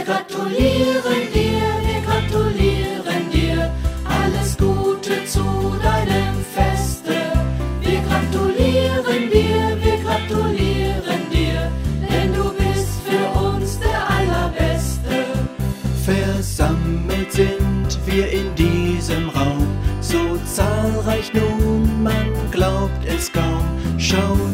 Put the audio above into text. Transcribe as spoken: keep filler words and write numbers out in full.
gratulieren dir, wir gratulieren dir. Alles Gute zu deinem Feste. Wir gratulieren dir, wir gratulieren dir, denn du bist für uns der Allerbeste. Versammelt sind wir in diesem Raum, so zahlreich nun, man glaubt es kaum. Schau